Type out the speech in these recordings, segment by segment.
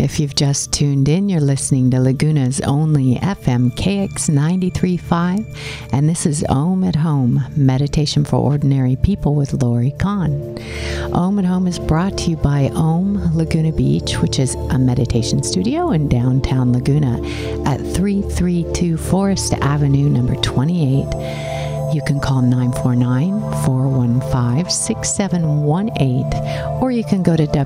If you've just tuned in, you're listening to Laguna's only FM KX 93.5, and this is Om at Home, Meditation for Ordinary People with Lori Kahn. Om at Home is brought to you by Om Laguna Beach, which is a meditation studio in downtown Laguna at 332 Forest Avenue, number 28. You can call 949-415-6718, or you can go to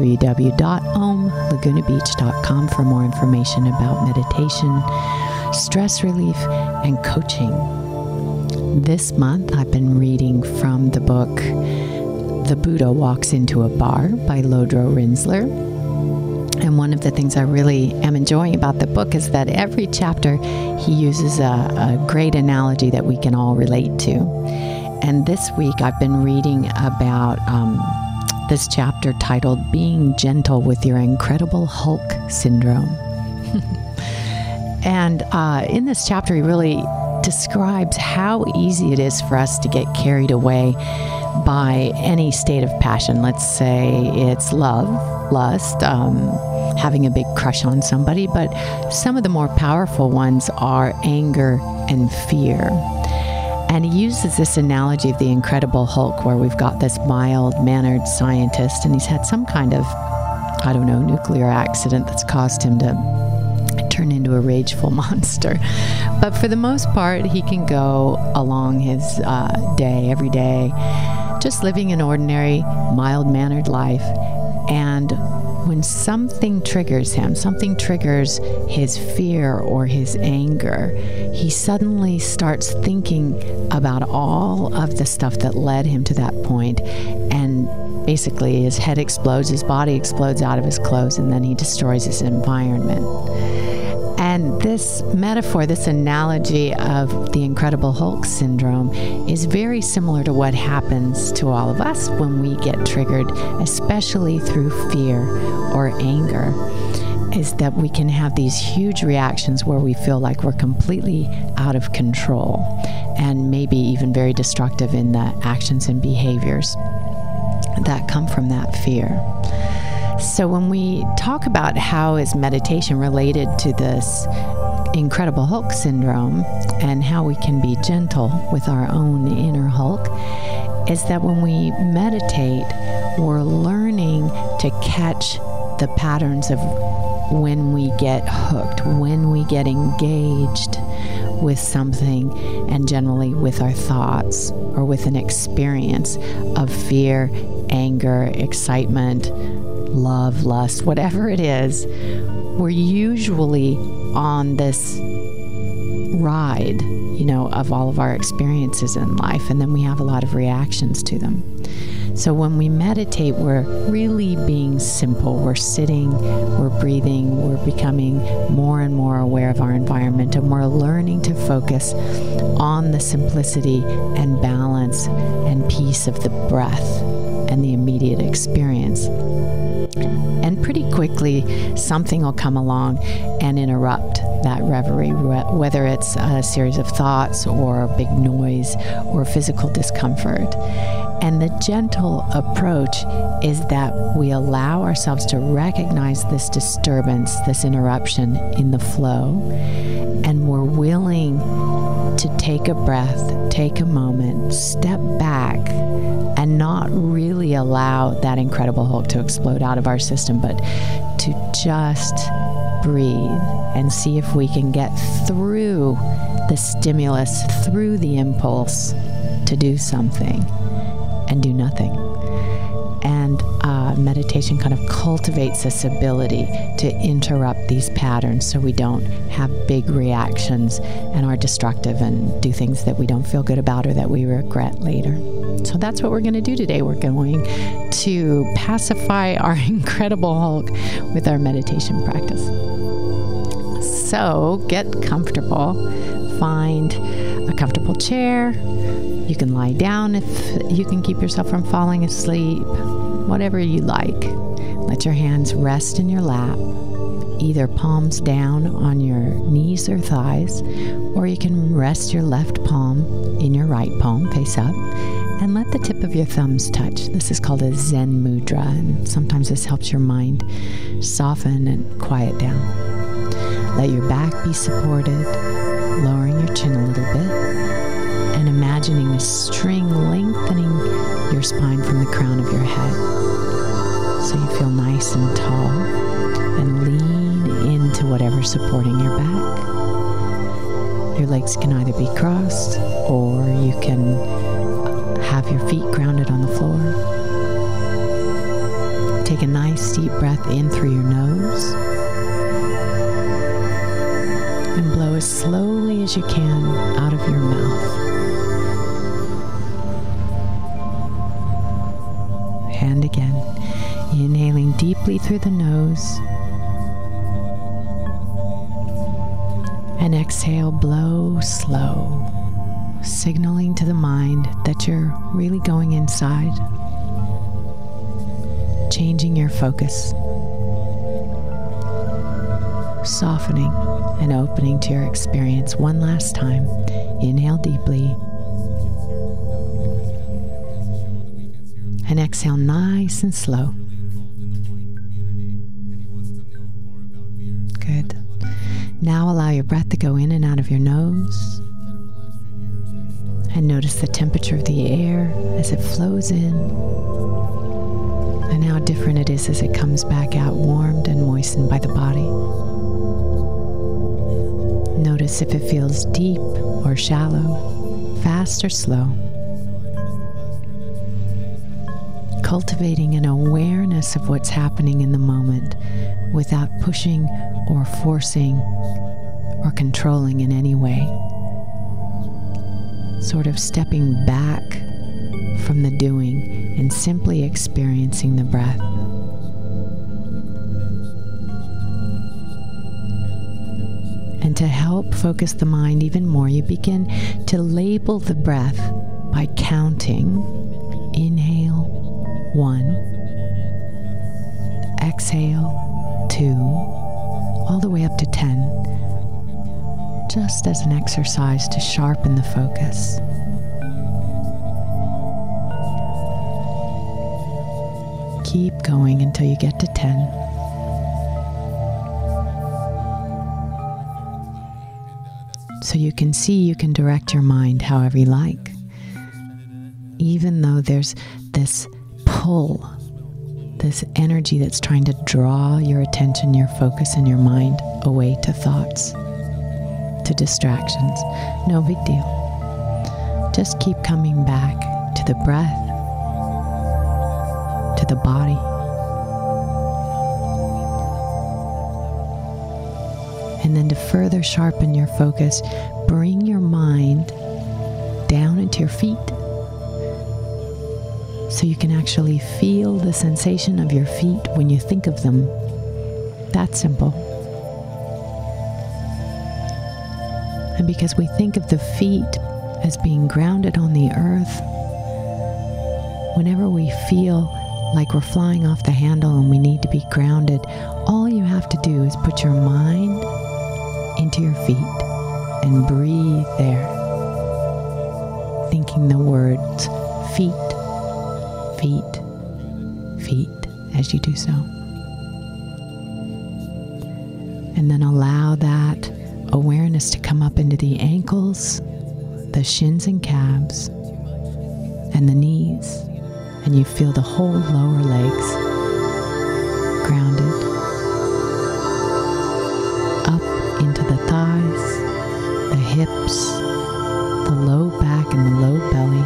www.omlagunabeach.com for more information about meditation, stress relief, and coaching. This month, I've been reading from the book The Buddha Walks into a Bar by Lodro Rinzler. And one of the things I really am enjoying about the book is that every chapter he uses a great analogy that we can all relate to. And this week I've been reading about this chapter titled Being Gentle with Your Incredible Hulk Syndrome. And in this chapter he really describes how easy it is for us to get carried away by any state of passion. Let's say it's love, lust, having a big crush on somebody, but some of the more powerful ones are anger and fear. And he uses this analogy of the Incredible Hulk, where we've got this mild-mannered scientist, and he's had some kind of, nuclear accident that's caused him to turn into a rageful monster. But for the most part, he can go along his day, every day, just living an ordinary, mild-mannered life. And when something triggers him, something triggers his fear or his anger, he suddenly starts thinking about all of the stuff that led him to that point, and basically his head explodes, his body explodes out of his clothes, and then he destroys his environment. And this metaphor, this analogy of the Incredible Hulk syndrome is very similar to what happens to all of us when we get triggered, especially through fear or anger, is that we can have these huge reactions where we feel like we're completely out of control and maybe even very destructive in the actions and behaviors that come from that fear. So when we talk about how is meditation related to this Incredible Hulk syndrome and how we can be gentle with our own inner Hulk, is that when we meditate, we're learning to catch the patterns of when we get hooked, when we get engaged with something, and generally with our thoughts or with an experience of fear, anger, excitement, love, lust, whatever it is. We're usually on this ride, of all of our experiences in life, and then we have a lot of reactions to them. So when we meditate, we're really being simple. We're sitting, we're breathing, we're becoming more and more aware of our environment, and we're learning to focus on the simplicity and balance and peace of the breath and the immediate experience. And pretty quickly, something will come along and interrupt that reverie, whether it's a series of thoughts or a big noise or physical discomfort. And the gentle approach is that we allow ourselves to recognize this disturbance, this interruption in the flow, and we're willing to take a breath, take a moment, step back, and not really allow that Incredible Hulk to explode out of our system, but to just breathe and see if we can get through the stimulus, through the impulse to do something and do nothing. And meditation kind of cultivates this ability to interrupt these patterns so we don't have big reactions and are destructive and do things that we don't feel good about or that we regret later. So that's what we're going to do today. We're going to pacify our Incredible Hulk with our meditation practice. So get comfortable. Find a comfortable chair. You can lie down if you can keep yourself from falling asleep. Whatever you like. Let your hands rest in your lap, either palms down on your knees or thighs, or you can rest your left palm in your right palm, face up, And let the tip of your thumbs touch. This is called a Zen mudra, and sometimes this helps your mind soften and quiet down. Let your back be supported, lowering your chin a little bit, and imagining a string lengthening your spine from the crown of your head. So you feel nice and tall, and lean into whatever's supporting your back. Your legs can either be crossed, or you can have your feet grounded on the floor. Take a nice deep breath in through your nose and blow as slowly as you can out of your mouth. And again, inhaling deeply through the nose and exhale, blow slow, signaling to the mind that you're really going inside, changing your focus, softening and opening to your experience. One last time. Inhale deeply and exhale nice and slow. Good. Now allow your breath to go in and out of your nose. And notice the temperature of the air as it flows in, and how different it is as it comes back out, warmed and moistened by the body. Notice if it feels deep or shallow, fast or slow. Cultivating an awareness of what's happening in the moment without pushing or forcing or controlling in any way. Sort of stepping back from the doing and simply experiencing the breath. And to help focus the mind even more, you begin to label the breath by counting. Inhale, 1. Exhale, 2. All the way up to 10. Just as an exercise to sharpen the focus. Keep going until you get to 10. So you can see you can direct your mind however you like. Even though there's this pull, this energy that's trying to draw your attention, your focus, and your mind away to thoughts, to distractions. No big deal. Just keep coming back to the breath, to the body. And then to further sharpen your focus, bring your mind down into your feet so you can actually feel the sensation of your feet when you think of them. That's simple. And because we think of the feet as being grounded on the earth, whenever we feel like we're flying off the handle and we need to be grounded, all you have to do is put your mind into your feet and breathe there, thinking the words feet, feet, feet as you do so. And then allow that awareness to come up into the ankles, the shins and calves, and the knees, and you feel the whole lower legs grounded up into the thighs, the hips, the low back and the low belly.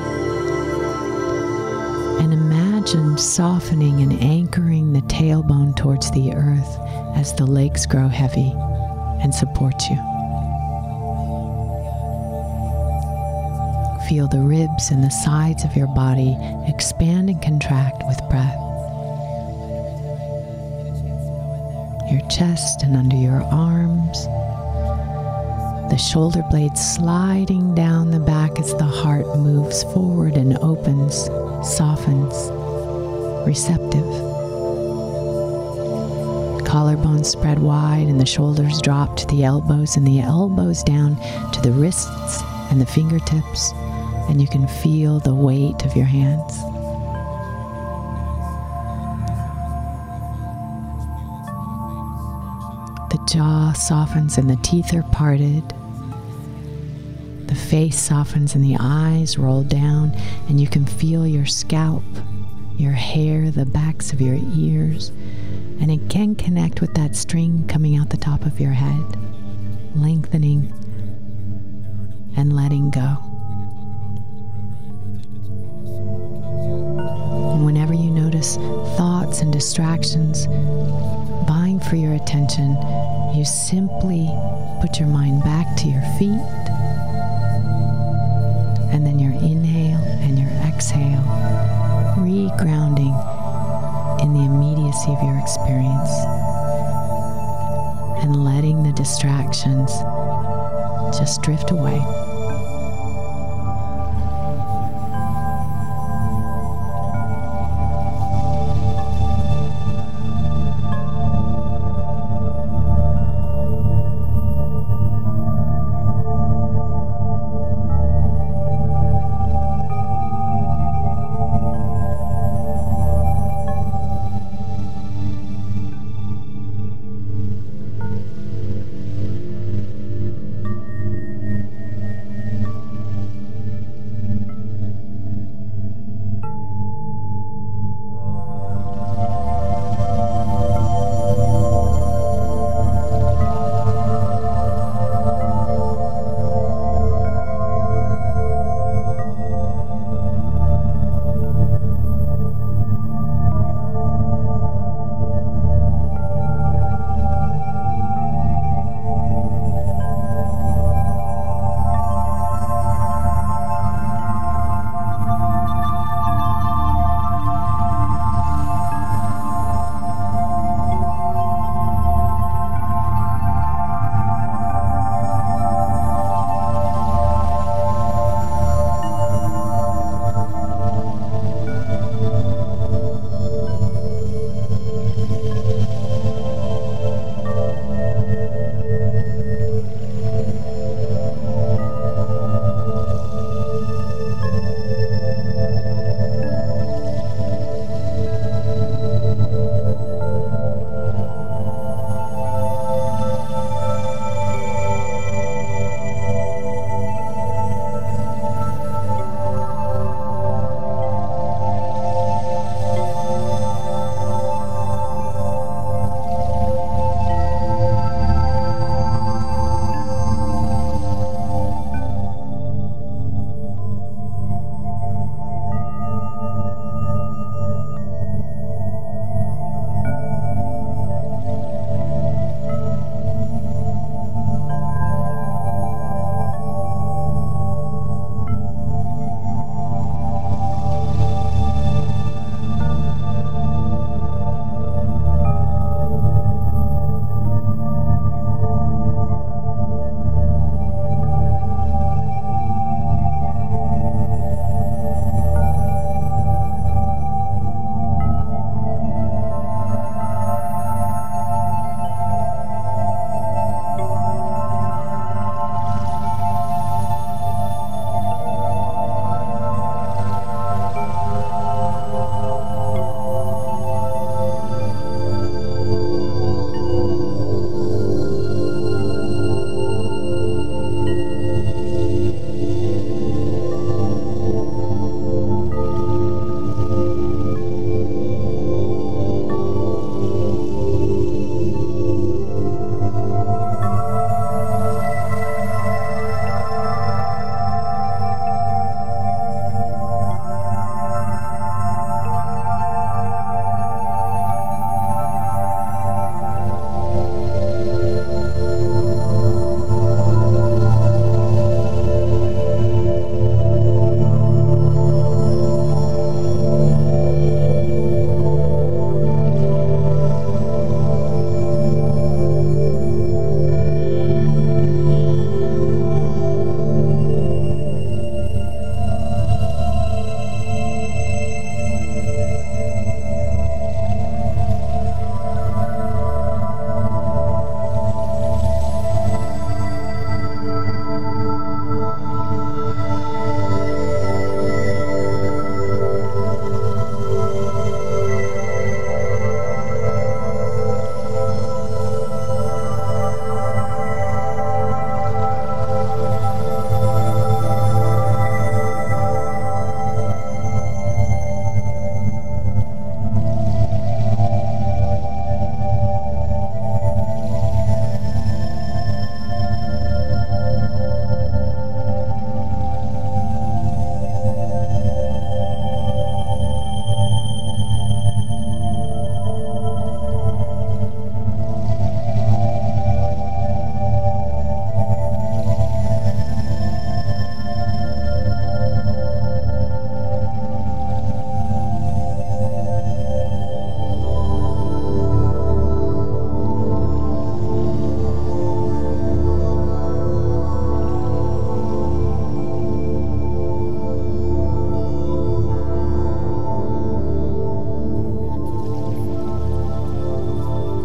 And imagine softening and anchoring the tailbone towards the earth as the legs grow heavy and support you. Feel the ribs and the sides of your body expand and contract with breath. Your chest and under your arms, the shoulder blades sliding down the back as the heart moves forward and opens, softens, receptive. Collarbones spread wide and the shoulders drop to the elbows and the elbows down to the wrists and the fingertips, and you can feel the weight of your hands. The jaw softens and the teeth are parted. The face softens and the eyes roll down, and you can feel your scalp, your hair, the backs of your ears, and again connect with that string coming out the top of your head, lengthening and letting go. And whenever you notice thoughts and distractions vying for your attention, you simply put your mind back to your feet, and then your inhale and your exhale, re-grounding in the immediacy of your experience and letting the distractions just drift away.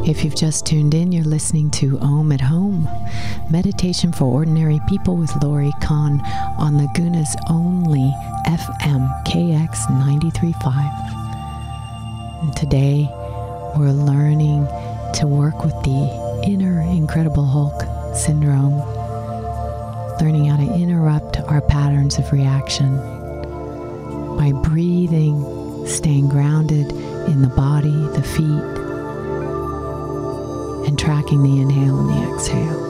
If you've just tuned in, you're listening to Om at Home, meditation for ordinary people with Laurie Kahn on Laguna's only FM KX 93.5. And today, we're learning to work with the inner Incredible Hulk syndrome, learning how to interrupt our patterns of reaction by breathing, staying grounded in the body, the feet, and tracking the inhale and the exhale.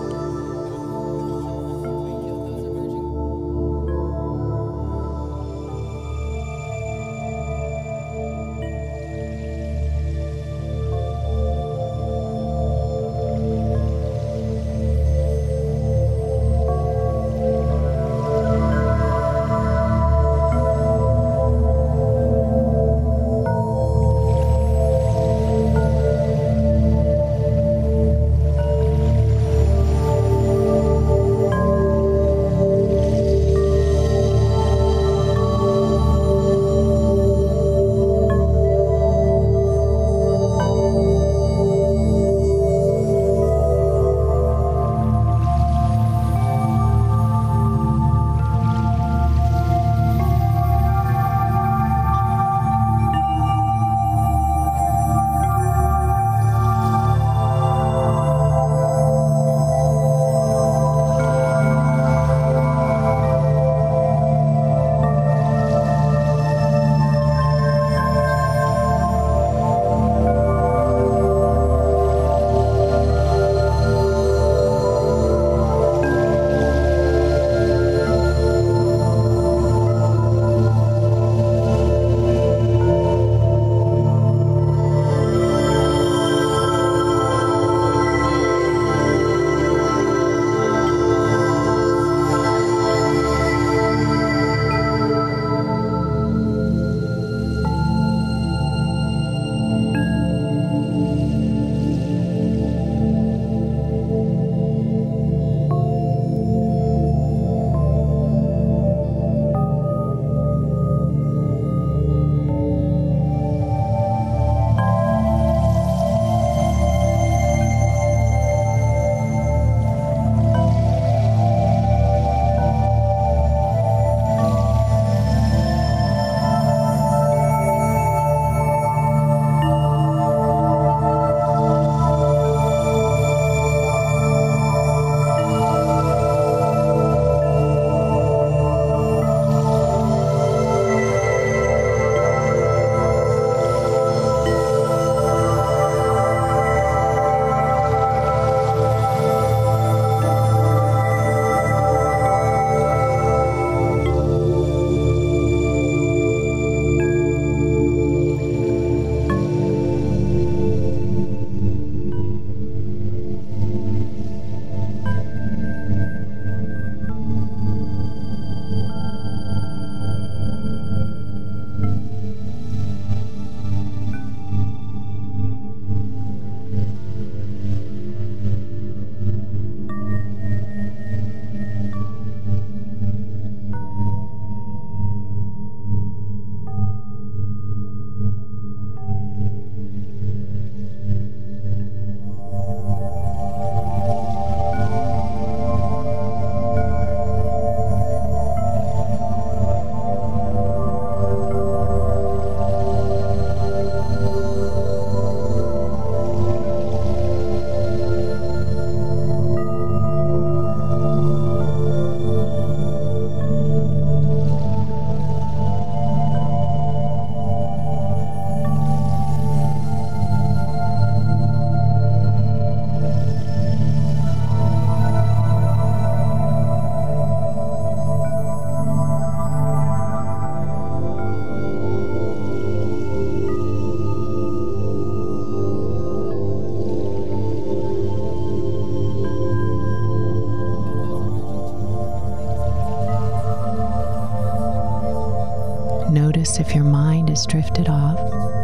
Notice if your mind has drifted off.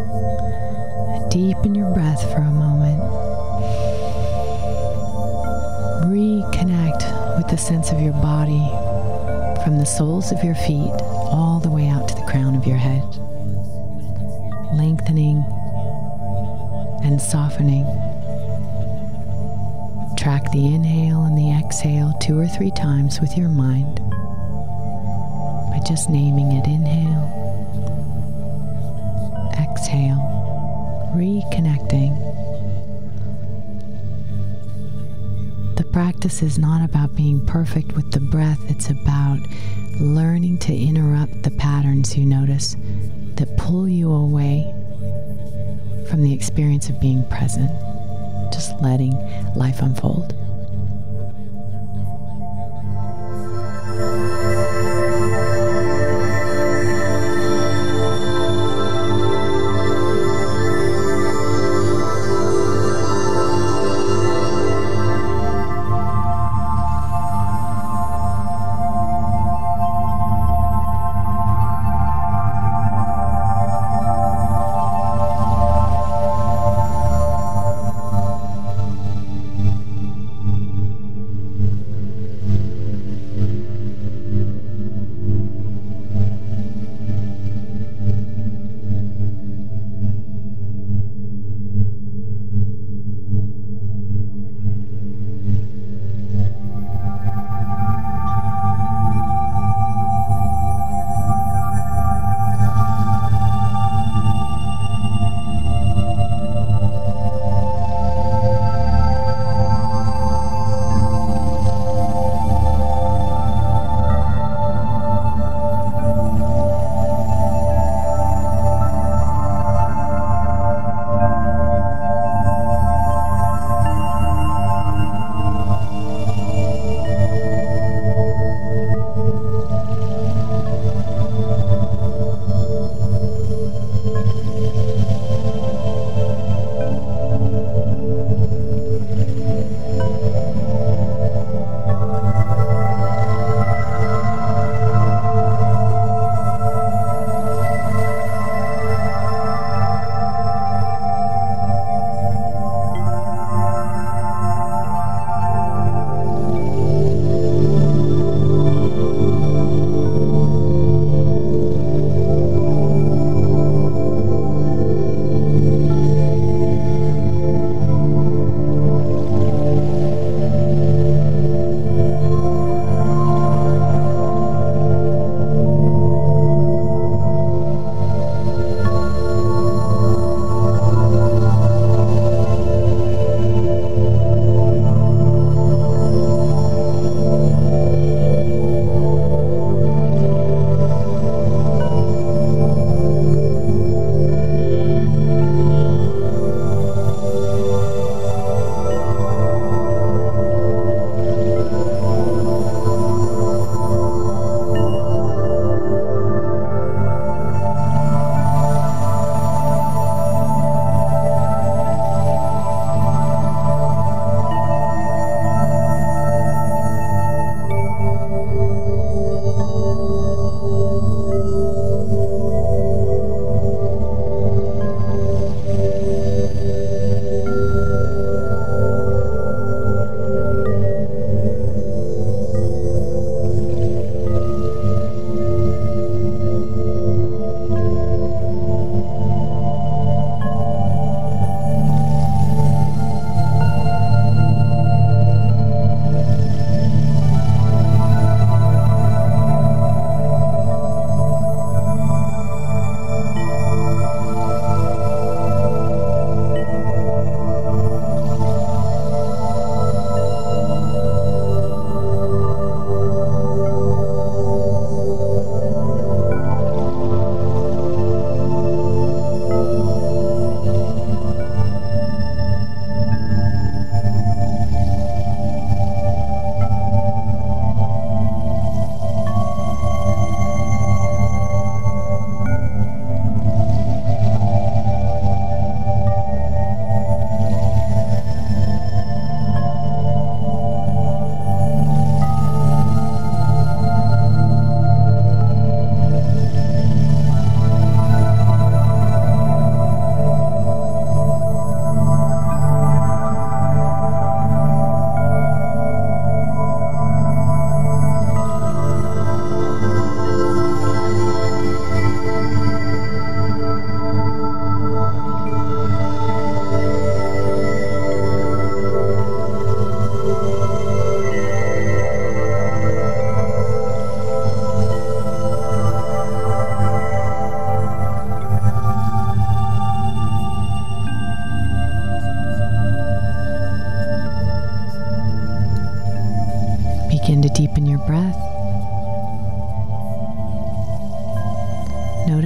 Deepen your breath for a moment. Reconnect with the sense of your body from the soles of your feet all the way out to the crown of your head, lengthening and softening. the inhale and the exhale 2 or 3 times with your mind by just naming it. Inhale, exhale, reconnecting. The practice is not about being perfect with the breath. It's about learning to interrupt the patterns you notice that pull you away from the experience of being present, just letting life unfold.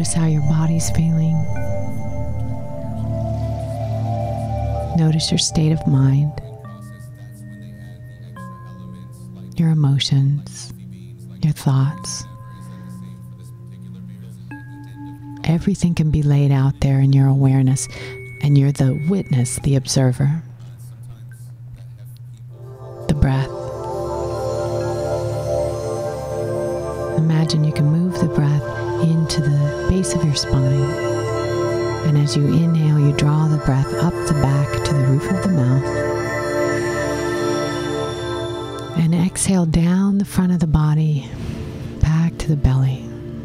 Notice how your body's feeling. Notice your state of mind, your emotions, your thoughts. Everything can be laid out there in your awareness, and you're the witness, the observer. The breath. Imagine you can move the breath into the base of your spine. And as you inhale, you draw the breath up the back to the roof of the mouth. And exhale down the front of the body, back to the belly.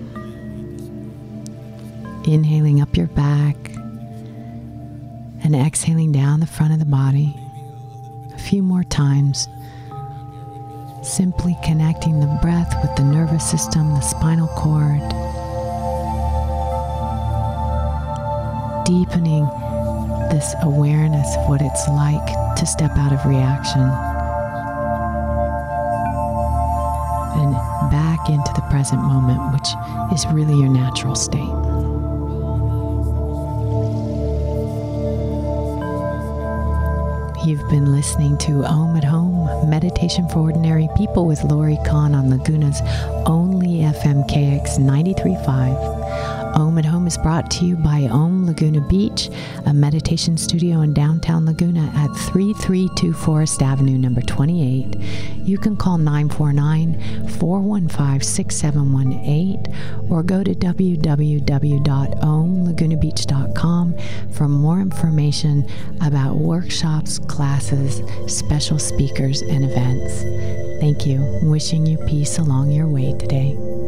Inhaling up your back and exhaling down the front of the body. A few more times. Simply connecting the breath with the nervous system, the spinal cord. Deepening this awareness of what it's like to step out of reaction and back into the present moment, which is really your natural state. You've been listening to Om at Home, Meditation for Ordinary People with Lori Kahn on Laguna's only FMKX 93.5. Om at Home is brought to you by Om Laguna Beach, a meditation studio in downtown Laguna at 3324 Forest Avenue, number 28. You can call 949-415-6718 or go to www.omlagunabeach.com for more information about workshops, classes, special speakers, and events. Thank you. Wishing you peace along your way today.